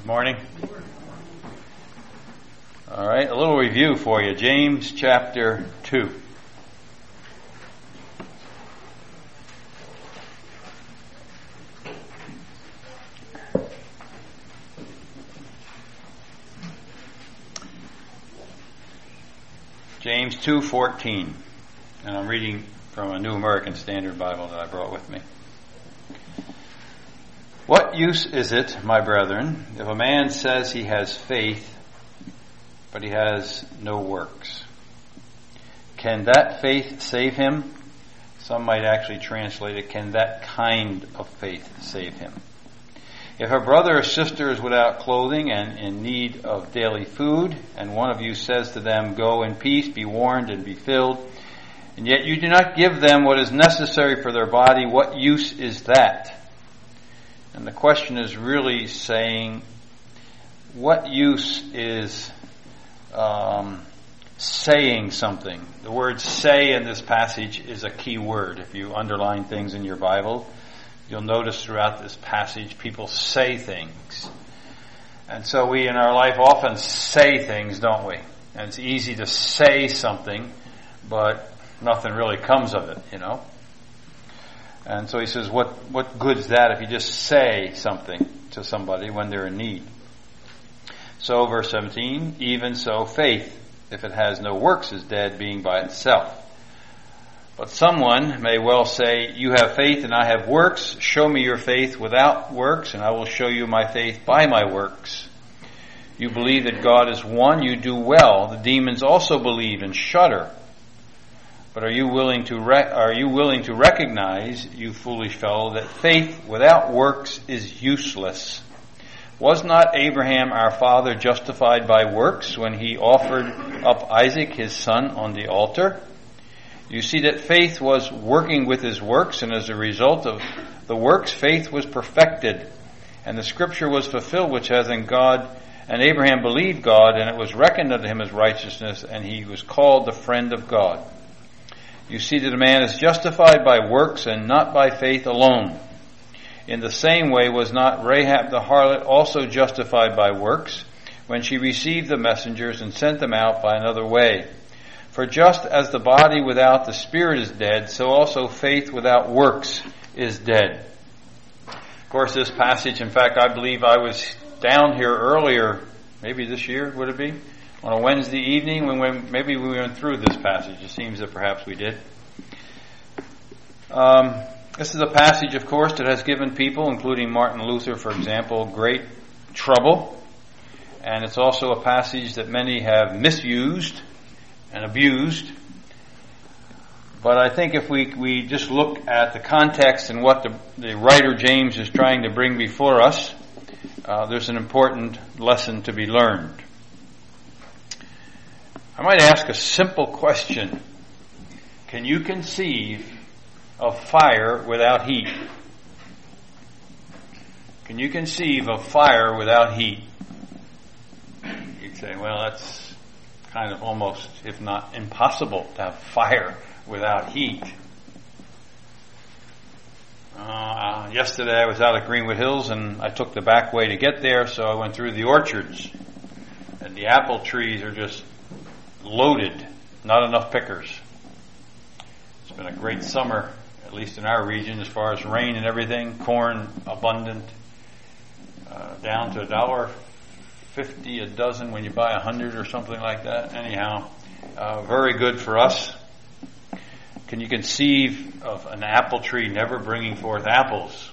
Morning. All right, a little review for you. James chapter 2. James 2:14. And I'm reading from a New American Standard Bible that I brought with me. What use is it, my brethren, if a man says he has faith, but he has no works? Can that faith save him? Some might actually translate it, can that kind of faith save him? If a brother or sister is without clothing and in need of daily food, and one of you says to them, go in peace, be warmed and be filled, and yet you do not give them what is necessary for their body, what use is that? And the question is really saying, what use is saying something? The word say in this passage is a key word. If you underline things in your Bible, you'll notice throughout this passage people say things. And so we in our life often say things, don't we? And it's easy to say something, but nothing really comes of it, you know. And so he says, what good's that if you just say something to somebody when they're in need? So, verse 17, even so faith, if it has no works, is dead, being by itself. But someone may well say, you have faith and I have works. Show me your faith without works, and I will show you my faith by my works. You believe that God is one, you do well. The demons also believe and shudder. But are you willing to recognize, you foolish fellow, that faith without works is useless? Was not Abraham our father justified by works when he offered up Isaac his son on the altar? You see that faith was working with his works, and as a result of the works, faith was perfected, and the scripture was fulfilled, which has in God, and Abraham believed God, and it was reckoned unto him as righteousness, and he was called the friend of God. You see that a man is justified by works and not by faith alone. In the same way was not Rahab the harlot also justified by works when she received the messengers and sent them out by another way? For just as the body without the spirit is dead, so also faith without works is dead. Of course, this passage, in fact, I believe I was down here earlier, maybe this year, would it be? On a Wednesday evening, maybe we went through this passage. It seems that perhaps we did. This is a passage, of course, that has given people, including Martin Luther, for example, great trouble. And it's also a passage that many have misused and abused. But I think if we just look at the context and what the writer James is trying to bring before us, there's an important lesson to be learned. I might ask a simple question. Can you conceive of fire without heat? Can you conceive of fire without heat? You'd say, well, that's kind of almost, if not impossible, to have fire without heat. Yesterday I was out at Greenwood Hills and I took the back way to get there, so I went through the orchards. And the apple trees are just loaded, not enough pickers. It's been a great summer, at least in our region, as far as rain and everything. Corn abundant, down to $1.50 a dozen when you buy 100 or something like that. Anyhow, very good for us. Can you conceive of an apple tree never bringing forth apples?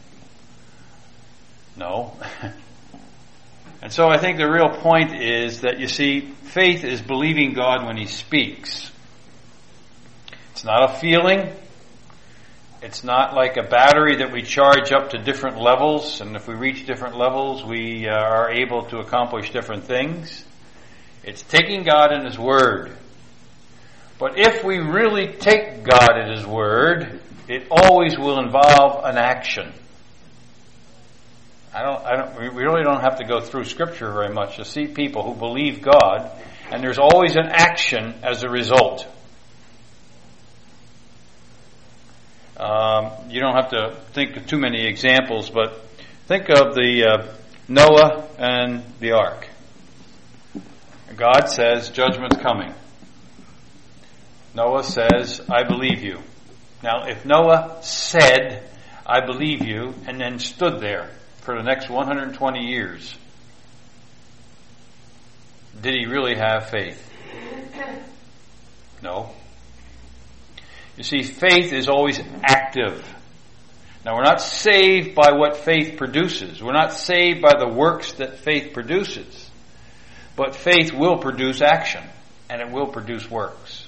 No. And so I think the real point is that, you see, faith is believing God when He speaks. It's not a feeling. It's not like a battery that we charge up to different levels, and if we reach different levels, we are able to accomplish different things. It's taking God in His Word. But if we really take God at His Word, it always will involve an action. We really don't have to go through Scripture very much to see people who believe God, and there's always an action as a result. You don't have to think of too many examples, but think of the Noah and the ark. God says, judgment's coming. Noah says, I believe you. Now, if Noah said, I believe you, and then stood there for the next 120 years, did he really have faith? No. You see, faith is always active. Now, we're not saved by what faith produces. We're not saved by the works that faith produces. But faith will produce action, and it will produce works.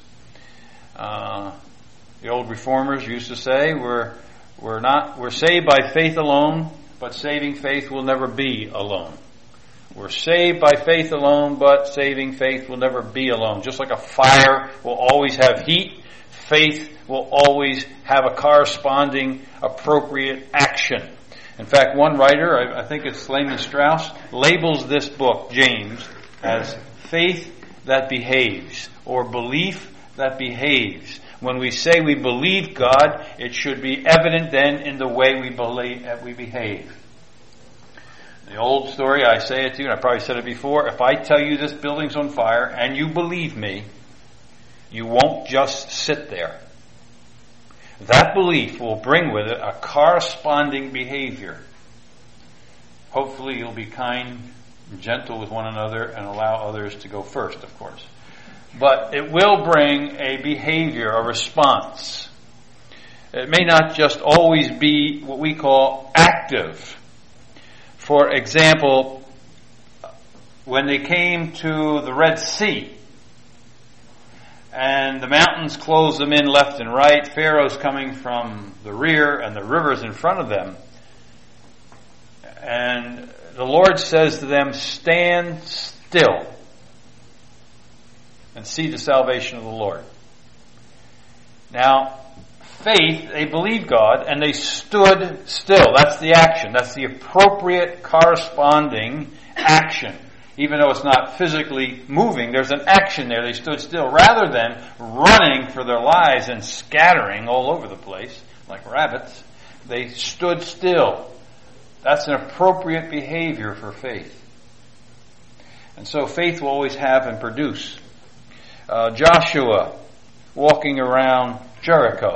The old reformers used to say, we're saved by faith alone, but saving faith will never be alone. We're saved by faith alone, but saving faith will never be alone. Just like a fire will always have heat, faith will always have a corresponding appropriate action. In fact, one writer, I think it's Lehman Strauss, labels this book, James, as faith that behaves, or belief that behaves. When we say we believe God, it should be evident then in the way we behave. The old story, I say it to you, and I probably said it before, if I tell you this building's on fire and you believe me, you won't just sit there. That belief will bring with it a corresponding behavior. Hopefully you'll be kind and gentle with one another and allow others to go first, of course. But it will bring a behavior, a response. It may not just always be what we call active. For example, when they came to the Red Sea, and the mountains closed them in left and right, Pharaoh's coming from the rear, and the river's in front of them. And the Lord says to them, stand still and see the salvation of the Lord. Now, faith, they believed God, and they stood still. That's the action. That's the appropriate corresponding action. Even though it's not physically moving, there's an action there. They stood still. Rather than running for their lives and scattering all over the place like rabbits, they stood still. That's an appropriate behavior for faith. And so faith will always have and produce. Joshua walking around Jericho.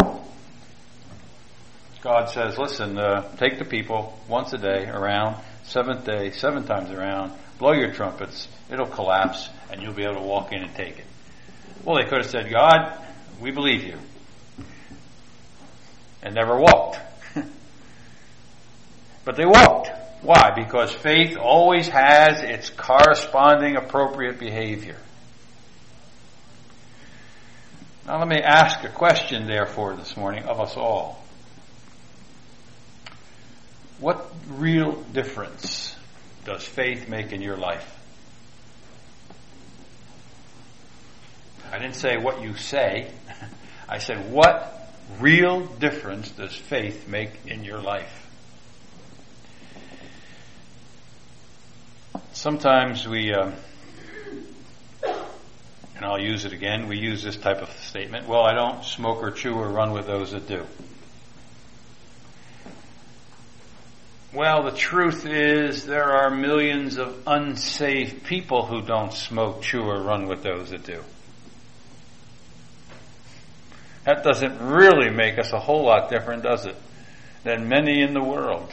God says, listen, take the people once a day around, seventh day, 7 times around, blow your trumpets, it'll collapse, and you'll be able to walk in and take it. Well, they could have said, God, we believe you, and never walked. But they walked. Why? Because faith always has its corresponding appropriate behavior. Now let me ask a question, therefore, this morning of us all. What real difference does faith make in your life? I didn't say what you say. I said, what real difference does faith make in your life? Sometimes we, and I'll use it again, we use this type of statement, well, I don't smoke or chew or run with those that do. Well, the truth is there are millions of unsaved people who don't smoke, chew, or run with those that do. That doesn't really make us a whole lot different, does it, than many in the world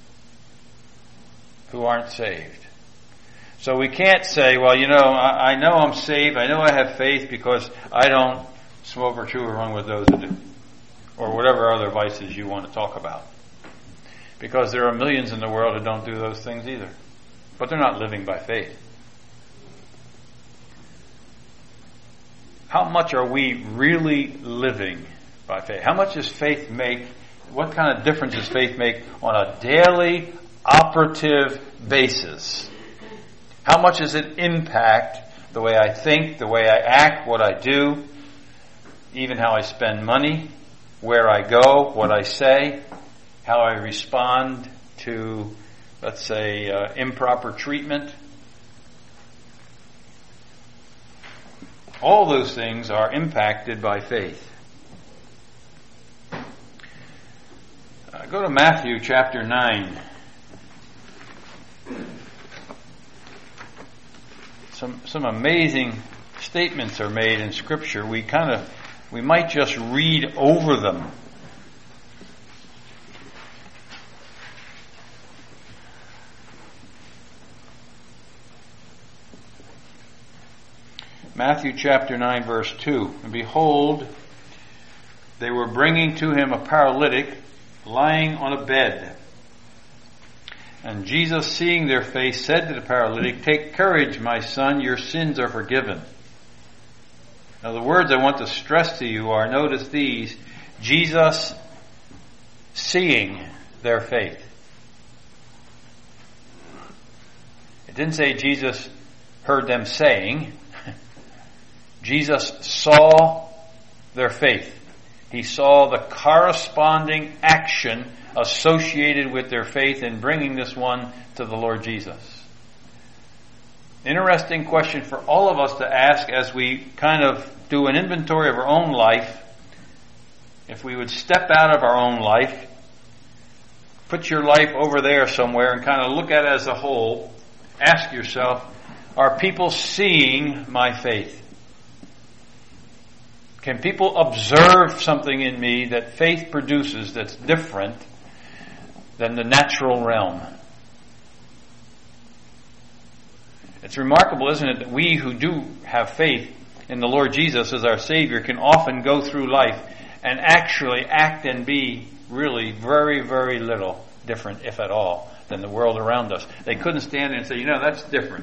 who aren't saved. So we can't say, well, I know I'm saved, I know I have faith because I don't smoke or chew or run with those that do. Or whatever other vices you want to talk about. Because there are millions in the world who don't do those things either. But they're not living by faith. How much are we really living by faith? How much does faith make, what kind of difference does faith make on a daily operative basis? How much does it impact the way I think, the way I act, what I do, even how I spend money, where I go, what I say, how I respond to, let's say, improper treatment? All those things are impacted by faith. Go to Matthew chapter 9. some amazing statements are made in Scripture. We might just read over them. Matthew chapter 9 verse 2. And behold, they were bringing to him a paralytic lying on a bed. And Jesus, seeing their faith, said to the paralytic, "Take courage, my son, your sins are forgiven." Now the words I want to stress to you are, notice these, Jesus seeing their faith. It didn't say Jesus heard them saying. Jesus saw their faith. He saw the corresponding action associated with their faith in bringing this one to the Lord Jesus. Interesting question for all of us to ask as we kind of do an inventory of our own life. If we would step out of our own life, put your life over there somewhere and kind of look at it as a whole, ask yourself, are people seeing my faith? Can people observe something in me that faith produces that's different than the natural realm? It's remarkable, isn't it, that we who do have faith in the Lord Jesus as our Savior can often go through life and actually act and be really very, very little different, if at all, than the world around us. They couldn't stand there and say, that's different.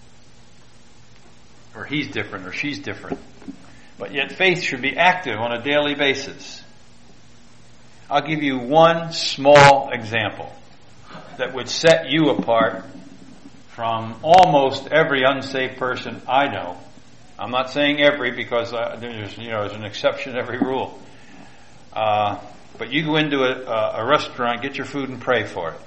Or he's different, or she's different. But yet faith should be active on a daily basis. I'll give you one small example that would set you apart from almost every unsaved person I know. I'm not saying every, because there's an exception to every rule. But you go into a restaurant, get your food, and pray for it.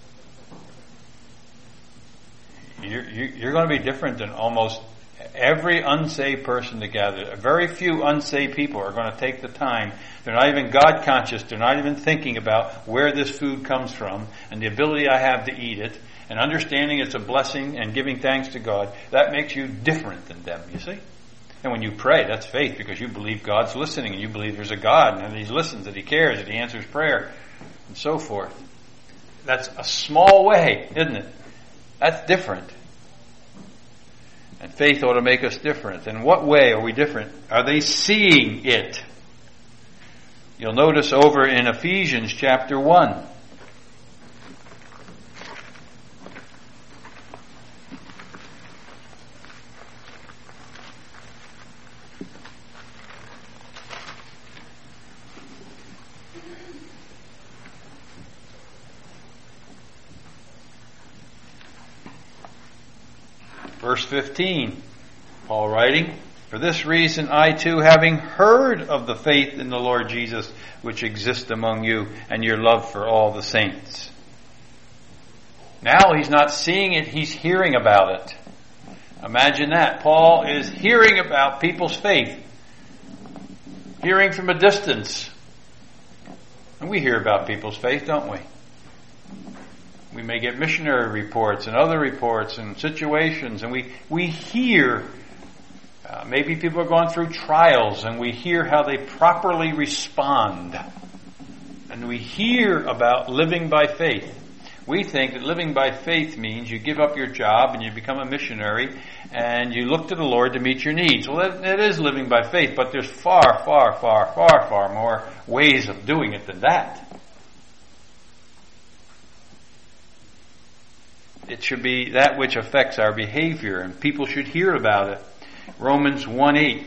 You're going to be different than almost every unsaved person together. Very few unsaved people are going to take the time. They're not even God conscious. They're not even thinking about where this food comes from and the ability I have to eat it and understanding it's a blessing and giving thanks to God. That makes you different than them, you see? And when you pray, that's faith, because you believe God's listening and you believe there's a God and He listens, that He cares, that He answers prayer, and so forth. That's a small way, isn't it? That's different. And faith ought to make us different. In what way are we different? Are they seeing it? You'll notice over in Ephesians chapter 1. Verse 15, Paul writing, "For this reason I too, having heard of the faith in the Lord Jesus which exists among you, and your love for all the saints." Now he's not seeing it, he's hearing about it. Imagine that. Paul is hearing about people's faith. Hearing from a distance. And we hear about people's faith, don't we? We may get missionary reports and other reports and situations, and we hear, maybe people are going through trials, and we hear how they properly respond. And we hear about living by faith. We think that living by faith means you give up your job and you become a missionary and you look to the Lord to meet your needs. Well, that is living by faith, but there's far, far, far, far, far more ways of doing it than that. It should be that which affects our behavior, and people should hear about it. Romans 1:8.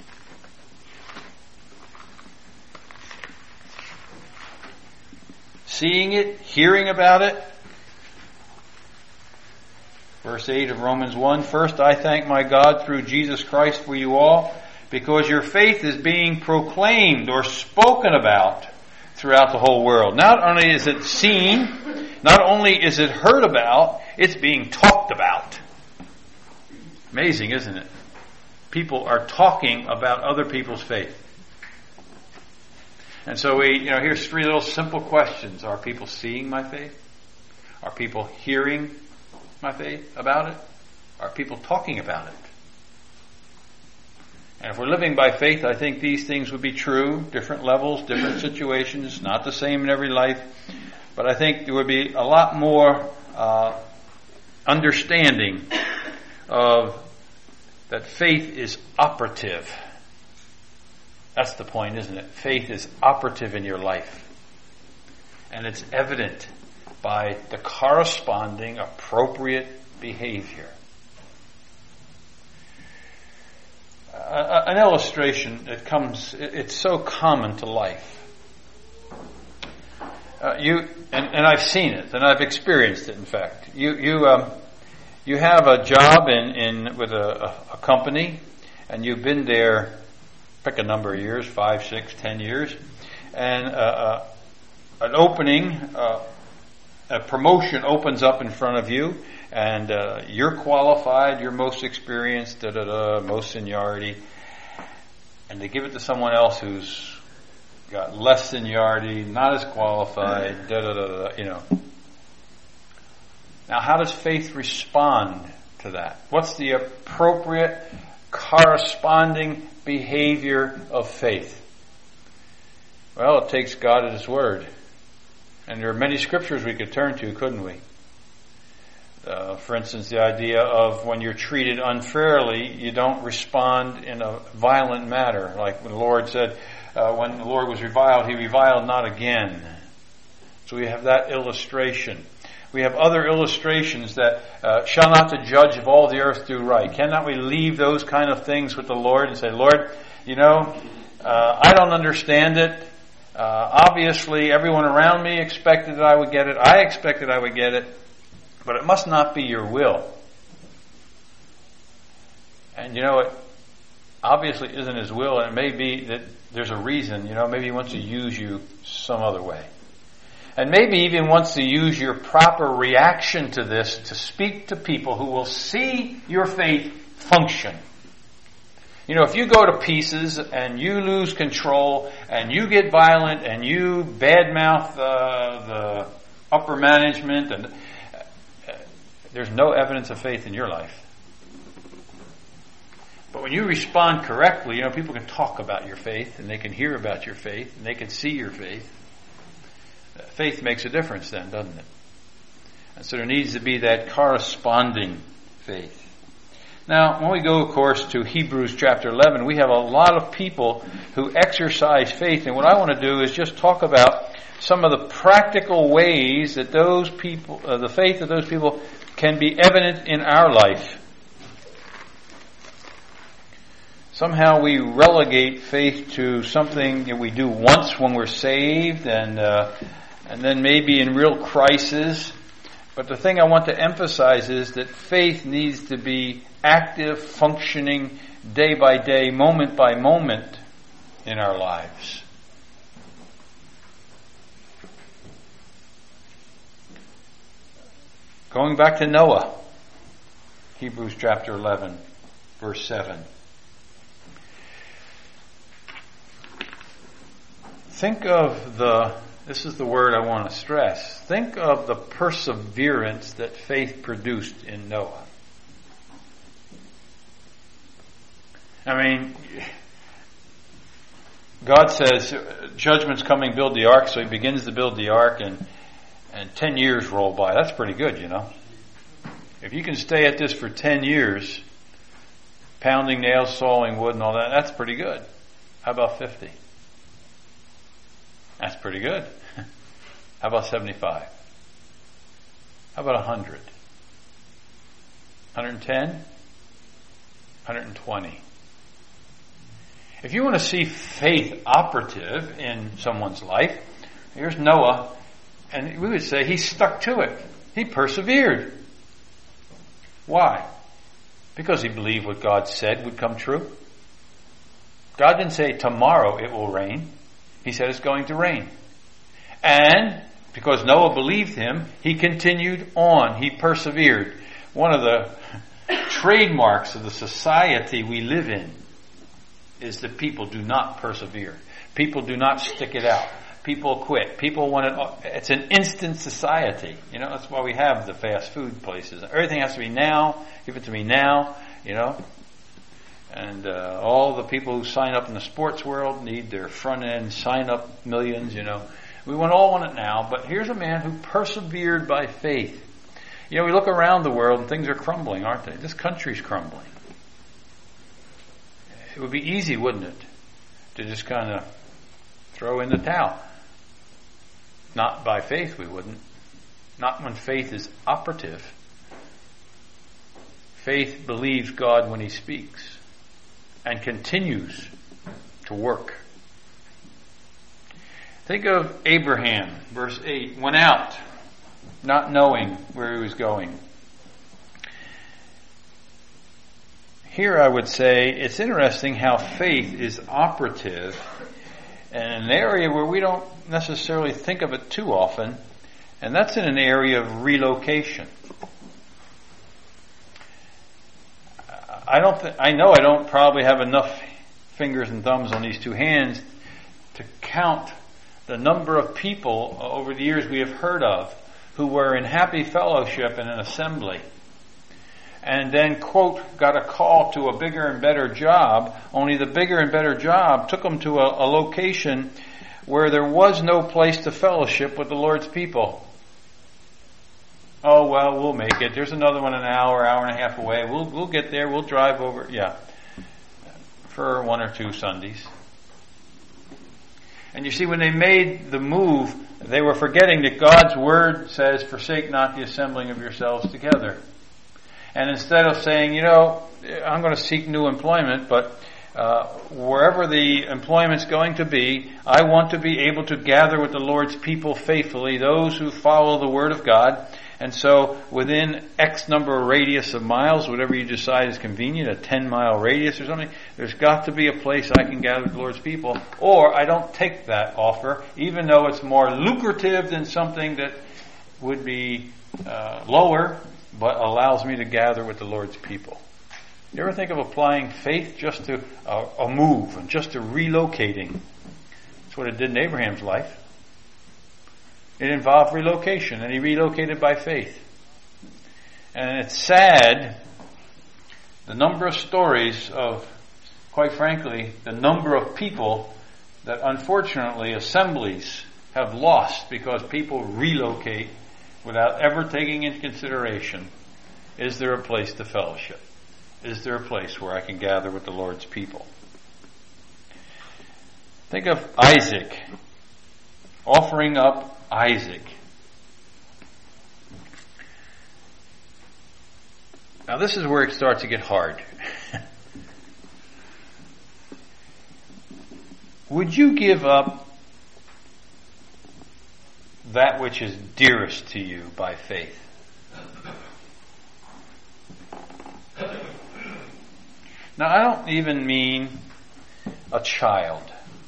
Seeing it, hearing about it. Verse 8 of Romans 1, "First I thank my God through Jesus Christ for you all, because your faith is being proclaimed or spoken about throughout the whole world." Not only is it seen, not only is it heard about, it's being talked about. Amazing, isn't it? People are talking about other people's faith. And so here's three little simple questions. Are people seeing my faith? Are people hearing my faith about it? Are people talking about it? And if we're living by faith, I think these things would be true. Different levels, different situations, not the same in every life. But I think there would be a lot more understanding of that faith is operative. That's the point, isn't it? Faith is operative in your life. And it's evident by the corresponding appropriate behavior. An illustration that comes, it's so common to life. And I've seen it, and I've experienced it, in fact. You have a job with a company, and you've been there, pick a number of years, 5, 6, 10 years, and an opening, a promotion opens up in front of you, and you're qualified, you're most experienced, most seniority, and they give it to someone else who's got less seniority, not as qualified, you know. Now, how does faith respond to that? What's the appropriate corresponding behavior of faith? Well, it takes God at His word. And there are many scriptures we could turn to, couldn't we? For instance, the idea of when you're treated unfairly, you don't respond in a violent manner. Like when the Lord said, when the Lord was reviled, He reviled not again. So we have that illustration. We have other illustrations that shall not the judge of all the earth do right. Cannot we leave those kind of things with the Lord and say, Lord, you know, I don't understand it. Obviously, everyone around me expected that I would get it. I expected I would get it. But it must not be your will. And you know, it obviously isn't His will, and it may be that there's a reason, you know, maybe He wants to use you some other way. And maybe even wants to use your proper reaction to this to speak to people who will see your faith function. You know, if you go to pieces and you lose control and you get violent and you badmouth the upper management, and there's no evidence of faith in your life. But when you respond correctly, you know, people can talk about your faith and they can hear about your faith and they can see your faith. Faith makes a difference then, doesn't it? And so there needs to be that corresponding faith. Now, when we go, of course, to Hebrews chapter 11, we have a lot of people who exercise faith. And what I want to do is just talk about some of the practical ways that those people, the faith of those people can be evident in our life. Somehow we relegate faith to something that we do once when we're saved and then maybe in real crisis. But the thing I want to emphasize is that faith needs to be active, functioning, day by day, moment by moment in our lives. Going back to Noah, Hebrews chapter 11, verse 7. Think of this is the word I want to stress. Think of the perseverance that faith produced in Noah. I mean, God says, judgment's coming, build the ark, so He begins to build the ark, and 10 years roll by. That's pretty good, you know. If you can stay at this for 10 years, pounding nails, sawing wood and all that, that's pretty good. How about 50? That's pretty good. How about 75? How about 100? 110? 120? If you want to see faith operative in someone's life, here's Noah, and we would say he stuck to it. He persevered. Why? Because he believed what God said would come true. God didn't say tomorrow it will rain. He said it's going to rain. And because Noah believed Him, he continued on. He persevered. One of the trademarks of the society we live in is that people do not persevere. People do not stick it out. people quit. People want it. It's an instant society. That's why we have the fast food places. Everything has to be now. Give it to me now. And all the people who sign up in the sports world need their front end sign up millions. We all want it now. But here's a man who persevered by faith. We look around the world and things are crumbling, aren't they? This country's crumbling. It would be easy, wouldn't it, to just kind of throw in the towel. Not by faith, we wouldn't. Not when faith is operative. Faith believes God when He speaks and continues to work. Think of Abraham, verse 8, went out, not knowing where he was going. Here I would say it's interesting how faith is operative in an area where we don't necessarily think of it too often, and that's in an area of relocation. I know I don't probably have enough fingers and thumbs on these two hands to count the number of people over the years we have heard of who were in happy fellowship in an assembly and then, quote, got a call to a bigger and better job, only the bigger and better job took them to a location where there was no place to fellowship with the Lord's people. Oh, well, we'll make it. There's another one an hour and a half away. We'll get there. We'll drive over. Yeah. For 1 or 2 Sundays. And you see, when they made the move, they were forgetting that God's Word says, forsake not the assembling of yourselves together. And instead of saying, I'm going to seek new employment, but wherever the employment's going to be, I want to be able to gather with the Lord's people faithfully, those who follow the Word of God. And so within X number of radius of miles, whatever you decide is convenient, a 10-mile radius or something, there's got to be a place I can gather with the Lord's people. Or I don't take that offer, even though it's more lucrative than something that would be lower, but allows me to gather with the Lord's people. You ever think of applying faith just to a move and just to relocating? That's what it did in Abraham's life. It involved relocation, and he relocated by faith. And it's sad, the number of stories of, quite frankly, the number of people that unfortunately assemblies have lost because people relocate without ever taking into consideration, is there a place to fellowship? Is there a place where I can gather with the Lord's people? Think of Isaac, offering up Isaac. Now this is where it starts to get hard. Would you give up that which is dearest to you by faith? Now I don't even mean a child.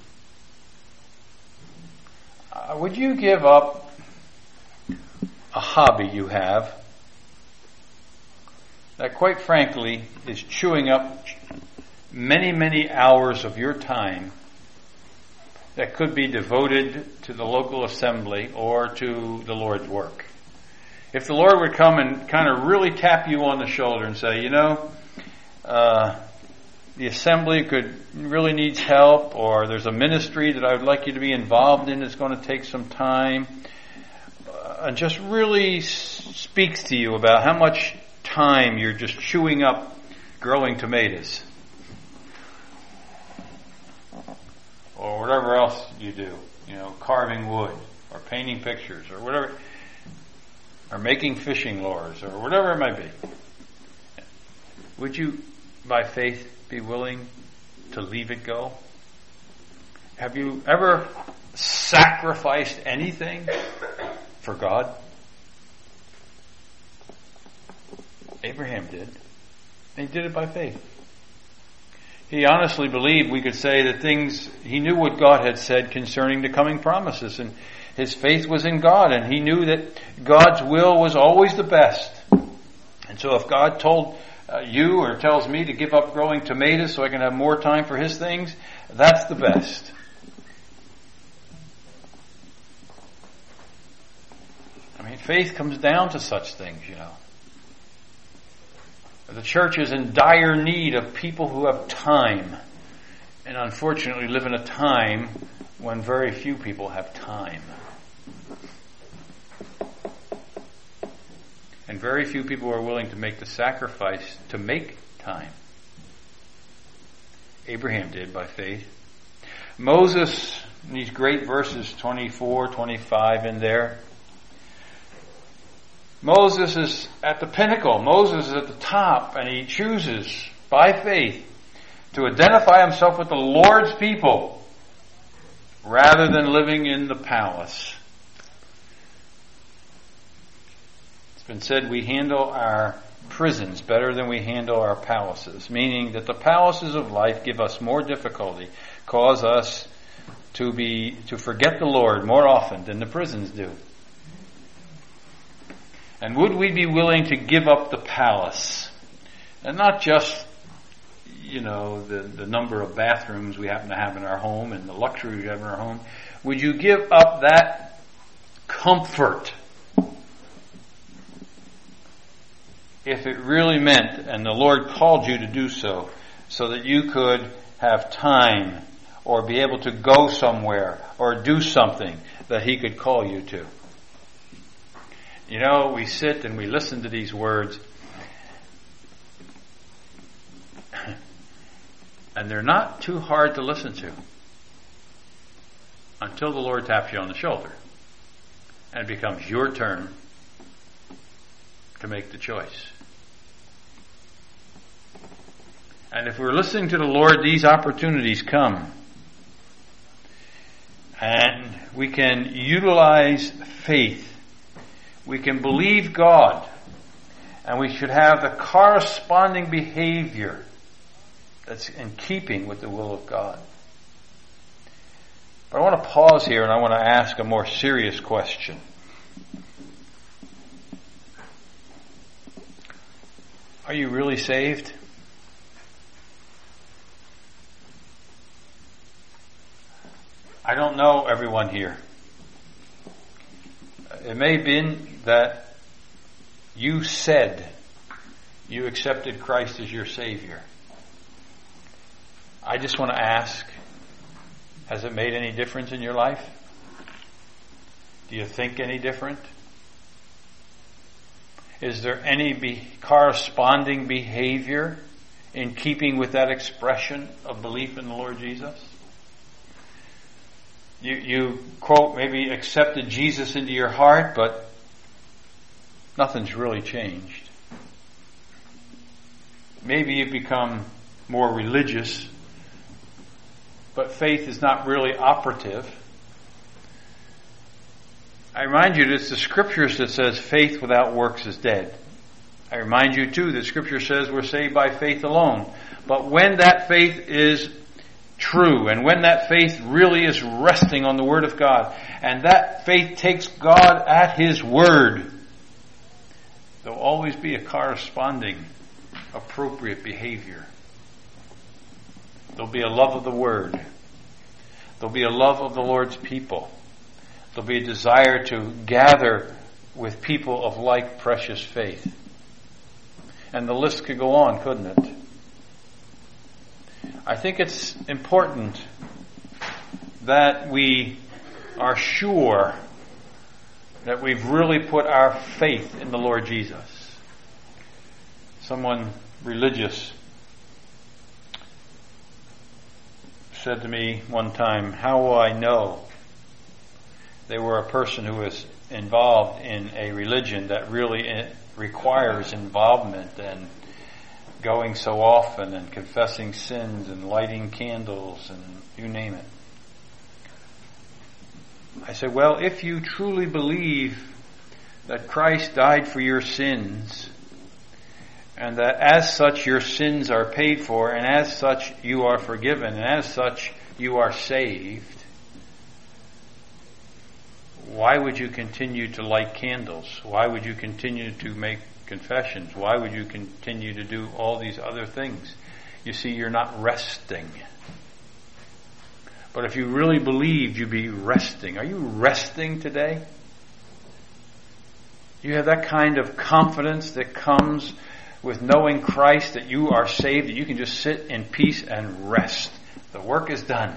Would you give up a hobby you have that quite frankly is chewing up many, many hours of your time that could be devoted to the local assembly or to the Lord's work? If the Lord would come and kind of really tap you on the shoulder and say, the assembly really needs help, or there's a ministry that I would like you to be involved in that's going to take some time, and just really speaks to you about how much time you're just chewing up growing tomatoes, or whatever else you do, carving wood, or painting pictures, or whatever, or making fishing lures, or whatever it might be. Would you, by faith, be willing to leave it go? Have you ever sacrificed anything for God? Abraham did. And he did it by faith. He honestly believed, we could say, that he knew what God had said concerning the coming promises, and his faith was in God, and he knew that God's will was always the best. And so if God told you or tells me to give up growing tomatoes so I can have more time for His things, that's the best. Faith comes down to such things, you know. The church is in dire need of people who have time. And unfortunately live in a time when very few people have time. And very few people are willing to make the sacrifice to make time. Abraham did by faith. Moses, in these great verses 24, 25 in there. Moses is at the pinnacle. Moses is at the top, and he chooses by faith to identify himself with the Lord's people rather than living in the palace. It's been said we handle our prisons better than we handle our palaces, meaning that the palaces of life give us more difficulty, cause us to forget the Lord more often than the prisons do. And would we be willing to give up the palace? And not just, the number of bathrooms we happen to have in our home and the luxury we have in our home. Would you give up that comfort if it really meant, and the Lord called you to do so that you could have time or be able to go somewhere or do something that He could call you to? We sit and we listen to these words, and they're not too hard to listen to until the Lord taps you on the shoulder and it becomes your turn to make the choice. And if we're listening to the Lord, these opportunities come. And we can utilize faith. We can believe God. And we should have the corresponding behavior that's in keeping with the will of God. But I want to pause here and I want to ask a more serious question. Are you really saved? I don't know everyone here. It may have been that you said you accepted Christ as your Savior. I just want to ask, has it made any difference in your life? Do you think any different? Is there any corresponding behavior in keeping with that expression of belief in the Lord Jesus? You quote, maybe accepted Jesus into your heart, but nothing's really changed. Maybe you've become more religious, but faith is not really operative. I remind you that it's the Scriptures that says faith without works is dead. I remind you too that Scripture says we're saved by faith alone. But when that faith is true, and when that faith really is resting on the Word of God, and that faith takes God at His Word, there'll always be a corresponding appropriate behavior. There'll be a love of the Word. There'll be a love of the Lord's people. There'll be a desire to gather with people of like precious faith. And the list could go on, couldn't it? I think it's important that we are sure that we've really put our faith in the Lord Jesus. Someone religious said to me one time, how will I know? They were a person who was involved in a religion that really requires involvement and going so often and confessing sins and lighting candles and you name it. I said, well, if you truly believe that Christ died for your sins and that as such your sins are paid for and as such you are forgiven and as such you are saved, why would you continue to light candles? Why would you continue to make confessions? Why would you continue to do all these other things? You see, you're not resting. But if you really believed, you'd be resting. Are you resting today? You have that kind of confidence that comes with knowing Christ, that you are saved, that you can just sit in peace and rest. The work is done.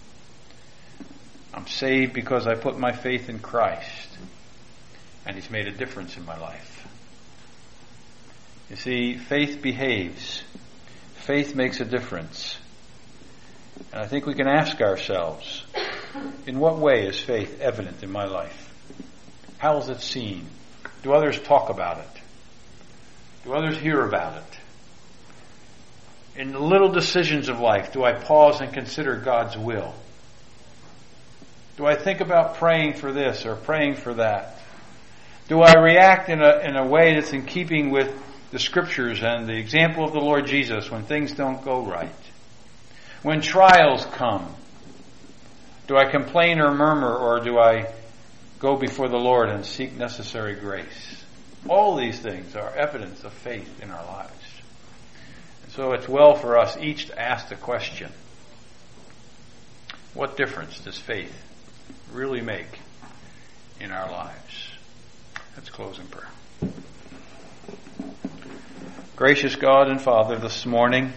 I'm saved because I put my faith in Christ, and He's made a difference in my life. You see, faith behaves. Faith makes a difference. And I think we can ask ourselves, in what way is faith evident in my life? How is it seen? Do others talk about it? Do others hear about it? In the little decisions of life, do I pause and consider God's will? Do I think about praying for this or praying for that? Do I react in a way that's in keeping with the Scriptures and the example of the Lord Jesus when things don't go right? When trials come, do I complain or murmur, or do I go before the Lord and seek necessary grace? All these things are evidence of faith in our lives. And so it's well for us each to ask the question, what difference does faith really make in our lives? Let's close in prayer. Gracious God and Father, this morning,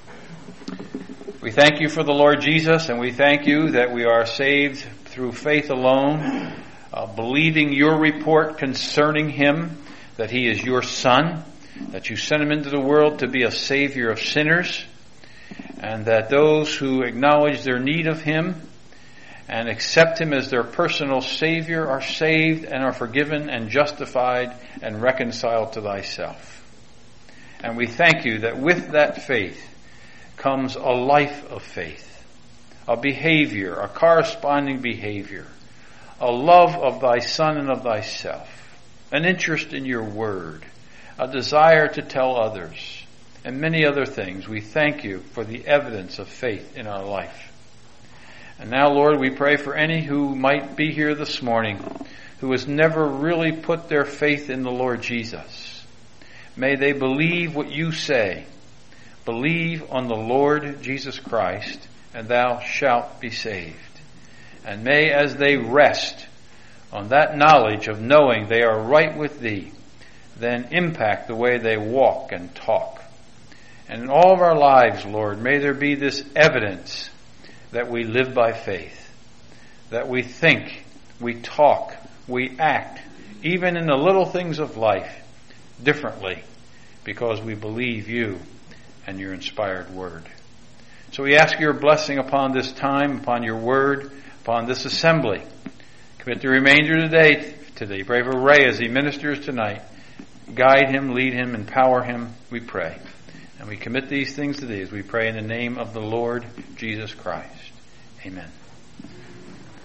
we thank you for the Lord Jesus, and we thank you that we are saved through faith alone, believing your report concerning Him, that He is your Son, that you sent Him into the world to be a Savior of sinners, and that those who acknowledge their need of Him and accept Him as their personal Savior are saved and are forgiven and justified and reconciled to thyself. And we thank you that with that faith comes a life of faith, a behavior, a corresponding behavior, a love of thy Son and of thyself, an interest in your word, a desire to tell others, and many other things. We thank you for the evidence of faith in our life. And now, Lord, we pray for any who might be here this morning who has never really put their faith in the Lord Jesus. May they believe what you say. Believe on the Lord Jesus Christ, and thou shalt be saved. And may, as they rest on that knowledge of knowing they are right with thee, then impact the way they walk and talk. And in all of our lives, Lord, may there be this evidence that we live by faith, that we think, we talk, we act, even in the little things of life, differently, because we believe you and your inspired word. So we ask your blessing upon this time, upon your word, upon this assembly. Commit the remainder of the day to thee. Pray for Ray as he ministers tonight. Guide him, lead him, empower him, we pray. And we commit these things to thee as we pray in the name of the Lord Jesus Christ. Amen.